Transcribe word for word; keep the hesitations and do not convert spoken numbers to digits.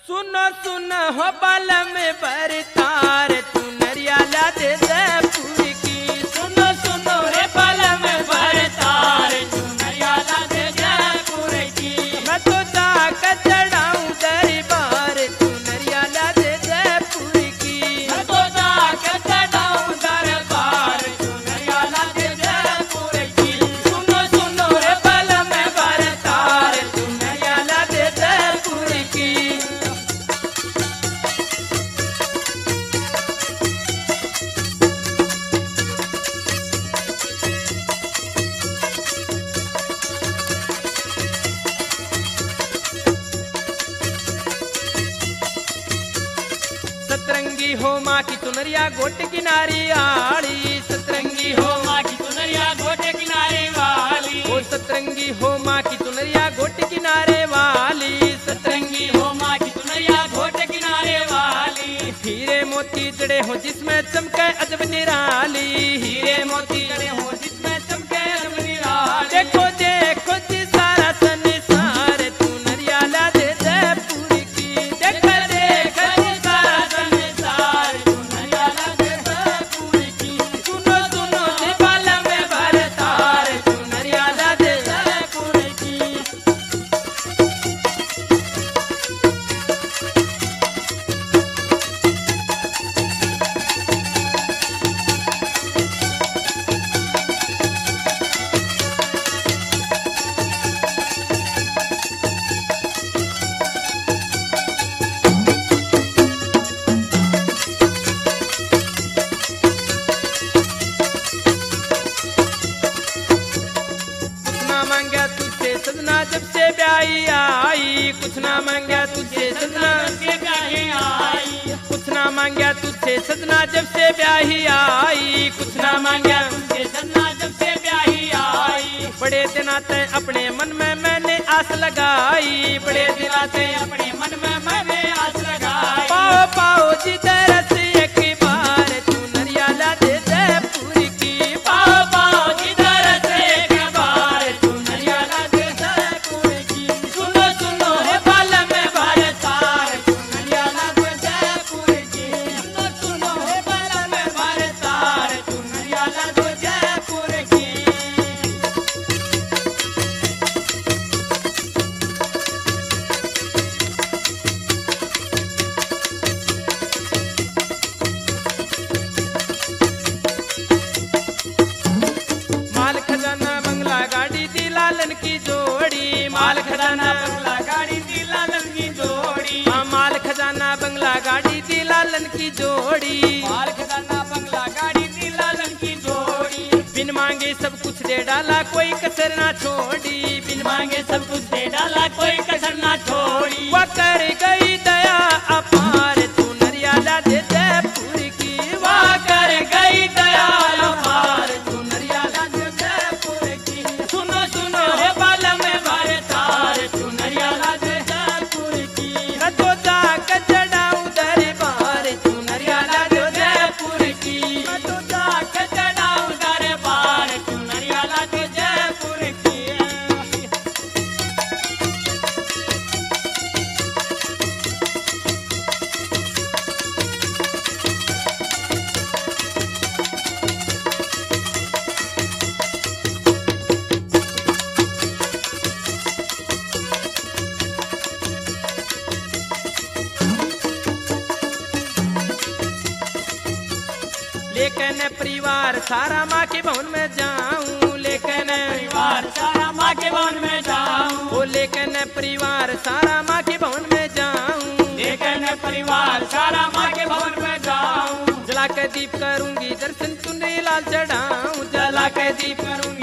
सुनो सुनो हो बाल में बरतार तू नरिया ला दे जयपुर की। सुनो सुनो रे बाल में बरतार तू नरिया ला दे जयपुर की। मैं तो जाकर चढ़ाऊं दरबार तू नरिया ला दे जयपुर की। मैं तो जाकर चढ़ाऊं दरबार तू नरिया ला दे जयपुर की। सुनो सुनो रे बाल में बरतार तू नरिया ला दे जयपुर की। सतरंगी हो माँ की चुनरिया गोट किनारी आड़ी। सतरंगी हो माँ की चुनरिया गोटे किनारे वाली। ओ सतरंगी हो माँ की चुनरिया गोट किनारे वाली। सतरंगी हो माँ की चुनरिया गोटे किनारे वाली। हीरे मोती जड़े हो जिसमें चमके अजब निराली। हीरे मोती जड़े हो जिसमें चमके अजब निराली। देखो देखो जी सारा संसार तू नरिया ला दे जयपुर की। देख देख जी सारा संसार तू नरिया ला दे जयपुर की। सुनो सुनो जी बाल में बरतार तू नरिया ला दे जयपुर की। कुछ ना मांगा तुझसे सजना जब से ब्याही आई। कुछ ना मांगा तुझसे सजना के गाहे आई। कुछ ना मांगा तुझसे सजना जब से ब्याही आई। कुछ ना मांगा तुझसे सजना जब से ब्याही आई। बड़े दिनाते अपने मन में मैंने आस लगाई। बड़े बड़े दिलाते अपने मन में मैंने आस लगाई। पाओ पाओ जी तरस एक बार तू नरिया ला दे जयपुर की। पाओ पाओ जिधर से एक बार तू नरिया ला दे जयपुर की। सुनो सुनो हे बाल में बरतार तू नरिया ला दे जयपुर की। सुनो सुनो हे बाल में बरतार तू नरिया ला दे जयपुर की। माल खजाना बंगला गाड़ी दी लालन की जोड़ी। माल खजाना बंगला गाड़ी दी लालन की जोड़ी। हाँ, माल खजाना बंगला गाड़ी दी लालन की जोड़ी। माल खजाना बंगला गाड़ी दी लालन की जोड़ी। बिन मांगे सब कुछ दे डाला कोई कसर ना छोड़ी। बिन मांगे सब कुछ दे डाला कोई कसर ना छोड़ी। वह कर गई दया अपार तू नरिया ला दे जयपुर की। वाह कर गई दयाल पार तू नरिया ला दे जयपुर की। सुनो सुनो हे बाल में बरतार तू नरिया ला दे जयपुर की। मैं तो जाकर चढ़ाऊं दरबार तू नरिया ला दे जयपुर की। मैं तो जाकर चढ़ाऊं दरबार तू नरिया ला दे जयपुर की। लेकिन परिवार सारा माँ के भवन में जाऊं। लेकिन परिवार सारा माँ के भवन में जाऊं। ओ लेकिन परिवार सारा माँ के भवन में जाऊं। लेकिन परिवार सारा माँ के भवन में जाऊं। जला के दीप करूंगी दर्शन चुनरी लाल चढ़ाऊं। जला के दीप करूंगी